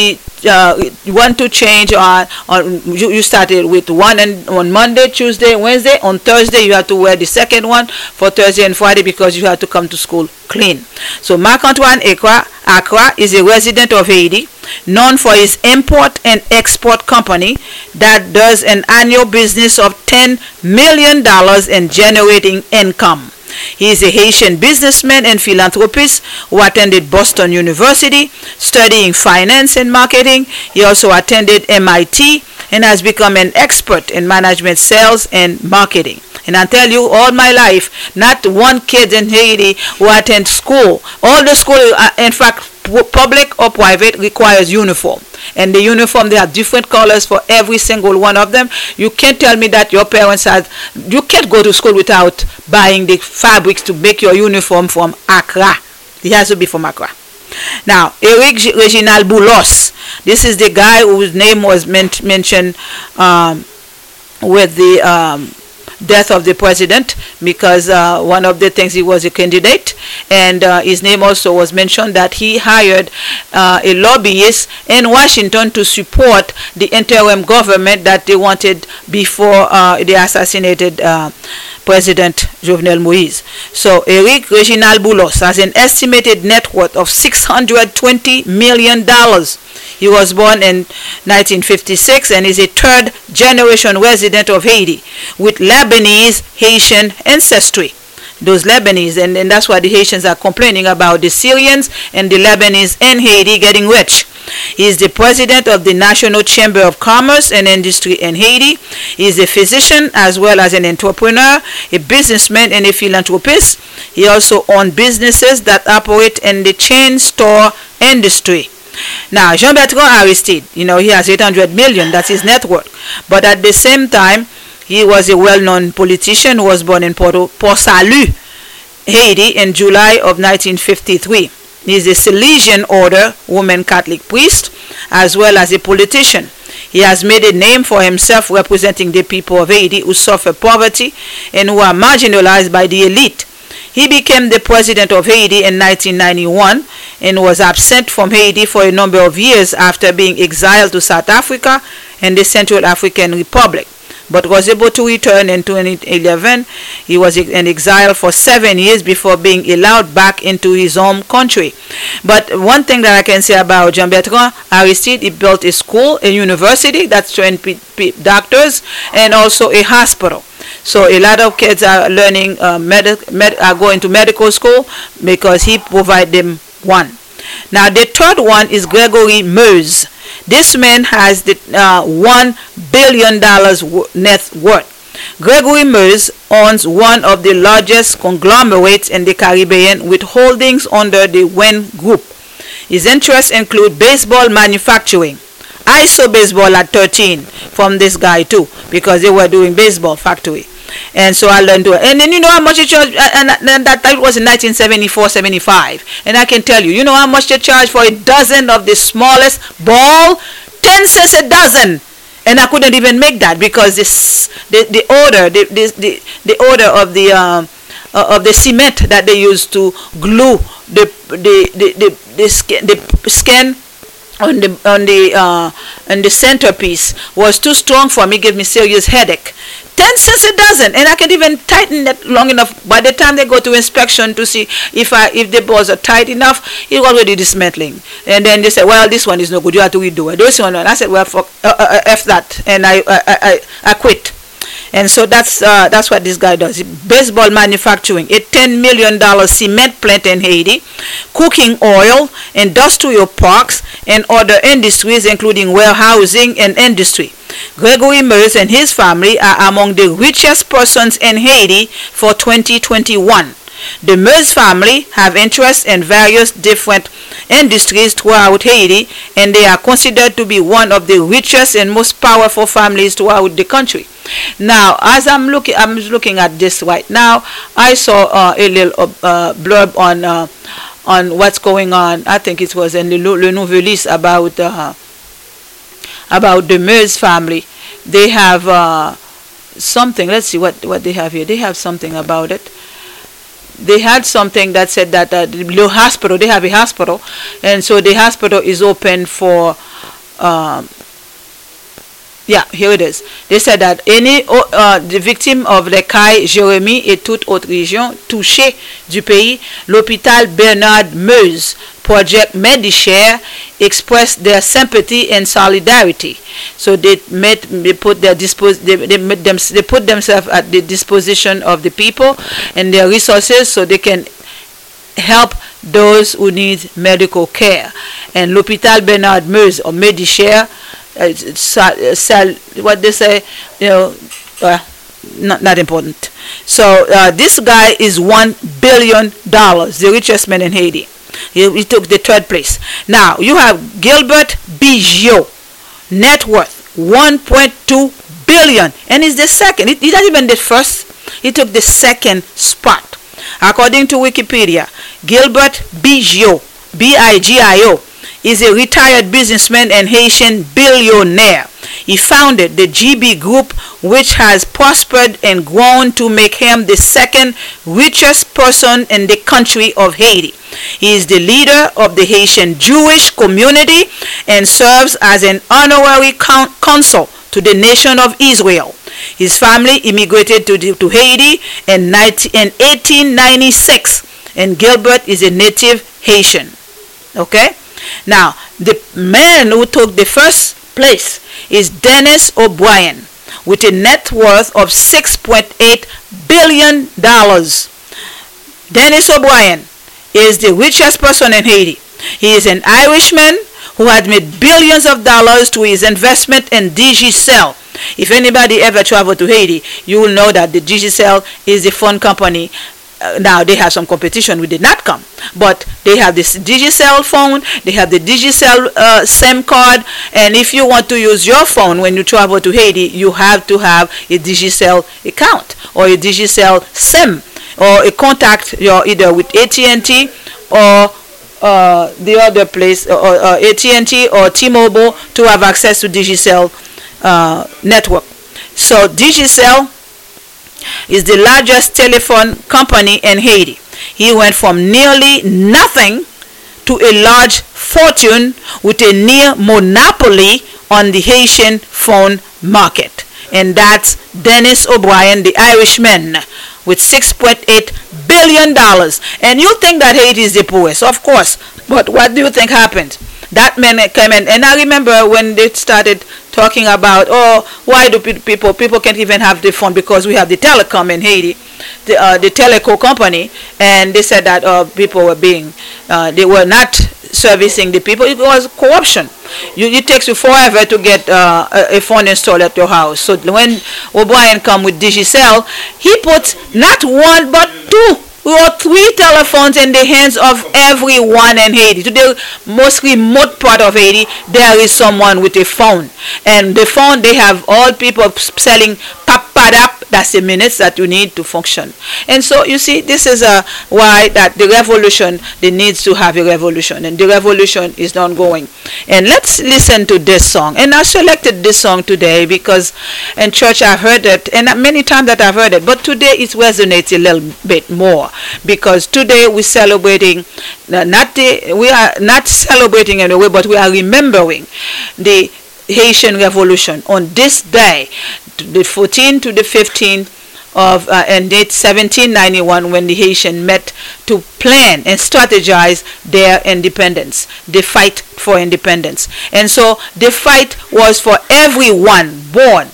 uh, want to change on on you, you started with one and on Monday, Tuesday, Wednesday. On Thursday you have to wear the second one for Thursday and Friday because you have to come to school clean. So Marc-Antoine Accra, Accra is a resident of Haiti, known for his import and export company that does an annual business of ten million dollars in generating income. He is a Haitian businessman and philanthropist who attended Boston University studying finance and marketing. He also attended M I T and has become an expert in management, sales, and marketing. And I tell you, all my life, not one kid in Haiti who attend school. All the school, uh, in fact, public or private, requires uniform. And the uniform, they have different colors for every single one of them. You can't tell me that your parents had, you can't go to school without buying the fabrics to make your uniform from Accra. It has to be from Accra. Now, Eric Reginald Boulos, this is the guy whose name was men mentioned um, with the um, death of the president, because uh, one of the things, he was a candidate, and uh, his name also was mentioned that he hired uh, a lobbyist in Washington to support the interim government that they wanted before uh, they assassinated uh, President Jovenel Moïse. So Eric Reginald Boulos has an estimated net worth of six hundred twenty million dollars. He was born in nineteen fifty-six and is a third generation resident of Haiti with Lebanese Haitian ancestry. Those Lebanese, and, and that's why the Haitians are complaining about the Syrians and the Lebanese in Haiti getting rich. He is the president of the National Chamber of Commerce and Industry in Haiti. He is a physician as well as an entrepreneur, a businessman, and a philanthropist. He also owns businesses that operate in the chain store industry. Now, Jean-Bertrand Aristide, you know, he has eight hundred million, that's his net worth. But at the same time, he was a well-known politician who was born in Port, Port Salut, Haiti in July of nineteen fifty-three. He is a Salesian order Roman Catholic priest as well as a politician. He has made a name for himself representing the people of Haiti who suffer poverty and who are marginalized by the elite. He became the president of Haiti in nineteen ninety-one and was absent from Haiti for a number of years after being exiled to South Africa and the Central African Republic, but was able to return in twenty eleven. He was in exile for seven years before being allowed back into his home country. But one thing that I can say about Jean-Bertrand Aristide, he built a school, a university that's trained doctors, and also a hospital. So a lot of kids are learning, uh, med med are going to medical school because he provided them one. Now the third one is Gregory Meuse. This man has the uh, one billion dollars net worth. Gregory Meuse owns one of the largest conglomerates in the Caribbean with holdings under the Wynn Group. His interests include baseball manufacturing. I saw baseball at thirteen from this guy too, because they were doing baseball factory. And so I learned to, and then you know how much it charged, and, and that time was in nineteen seventy-four seventy-five, and I can tell you, you know how much they charge for a dozen of the smallest ball? ten cents a dozen. And I couldn't even make that because this the, the odor the, the, the, the odor of the um, uh, of the cement that they used to glue the the the, the, the, skin, the skin on the on the uh, on the centerpiece was too strong for me, gave me serious headache. ten cents a dozen, and I can't even tighten it long enough. By the time they go to inspection to see if I if the balls are tight enough, it was already dismantling. And then they said, well, this one is no good, you have to redo it. This one, and I said, well, fuck, uh, uh, F that, and I I, I, I quit. And so that's uh, that's what this guy does. Baseball manufacturing, a ten million dollar cement plant in Haiti, cooking oil, industrial parks, and other industries, including warehousing and industry. Gregory Meuse and his family are among the richest persons in Haiti for twenty twenty-one. The Meuse family have interests in various different industries throughout Haiti, and they are considered to be one of the richest and most powerful families throughout the country. Now, as I'm looking, I'm looking at this right now. I saw uh, a little uh, blurb on uh, on what's going on. I think it was in the Le Nouveliste about uh, about the Meuse family. They have uh, something. Let's see what what they have here. They have something about it. They had something that said that uh, the hospital, they have a hospital, and so the hospital is open for um, yeah, here it is. They said that any uh, the victime of l'écaille Jérémie et toute autre région touchée du pays, l'hôpital Bernard Meuse Project Medishare expressed their sympathy and solidarity. So they made they put their dispos they, they made them they put themselves at the disposition of the people and their resources so they can help those who need medical care. And l'hôpital Bernard Meuse or Medishare, uh, sell, sell what they say, you know, uh, not not important. So uh, this guy is one billion dollars, the richest man in Haiti. He, he took the third place. Now you have Gilbert Biggio, net worth one point two billion, and he's the second. He, he's not even the first. He took the second spot. According to Wikipedia, Gilbert Biggio, B I G I O, is a retired businessman and Haitian billionaire. He founded the G B Group, which has prospered and grown to make him the second richest person in the country of Haiti. He is the leader of the Haitian Jewish community and serves as an honorary consul to the nation of Israel. His family immigrated to, the, to Haiti in, in eighteen ninety-six, and Gilbert is a native Haitian. Okay? Now, the man who took the first place is Dennis O'Brien with a net worth of six point eight billion dollars. Dennis O'Brien is the richest person in Haiti. He is an Irishman who had made billions of dollars to his investment in Digicel. If anybody ever traveled to Haiti, you will know that the Digicel is the phone company. Uh, now they have some competition with the Natcom, but they have this Digicel phone, they have the Digicel uh, SIM card, and if you want to use your phone when you travel to Haiti, you have to have a Digicel account or a Digicel SIM, or a contact your either with A T and T or uh, the other place, or uh, A T and T or T-Mobile, to have access to Digicel uh, network. So Digicel is the largest telephone company in Haiti. He went from nearly nothing to a large fortune with a near monopoly on the Haitian phone market. And that's Dennis O'Brien, the Irishman, with six point eight billion dollars. And you think that Haiti is the poorest, of course. But what do you think happened? That man came in, and I remember when they started talking about, oh, why do people people can't even have the phone because we have the telecom in Haiti, the uh, the teleco company, and they said that uh, people were being, uh, they were not servicing the people. It was corruption. You, it takes you forever to get uh, a, a phone installed at your house. So when O'Brien come with Digicel, he puts not one but two or three telephones in the hands of everyone in Haiti. To the most remote part of Haiti, there is someone with a phone. And the phone, they have all people selling papadap. That's the minutes that you need to function. And so you see, this is uh, why that the revolution, they needs to have a revolution. And the revolution is not going. And let's listen to this song. And I selected this song today because in church I've heard it, and many times that I've heard it, but today it resonates a little bit more, because today we're celebrating, uh, not the, we are not celebrating in a way, but we are remembering the Haitian Revolution on this day, the fourteenth to the fifteenth of uh, and date seventeen ninety-one, when the Haitian met to plan and strategize their independence, the fight for independence. And so the fight was for everyone born,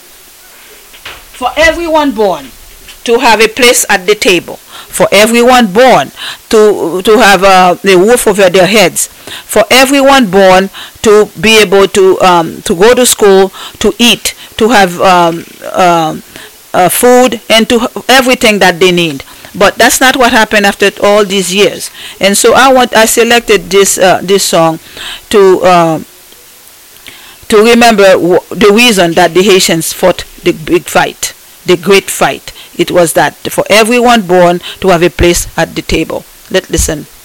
for everyone born to have a place at the table, for everyone born to to have uh, a roof over their heads, for everyone born to be able to um, to go to school, to eat, to have um, um, uh, food, and to everything that they need. But that's not what happened after all these years. And so I want I selected this uh, this song to uh, to remember w the reason that the Haitians fought the big fight, the great fight. It was that for everyone born to have a place at the table. Let's listen.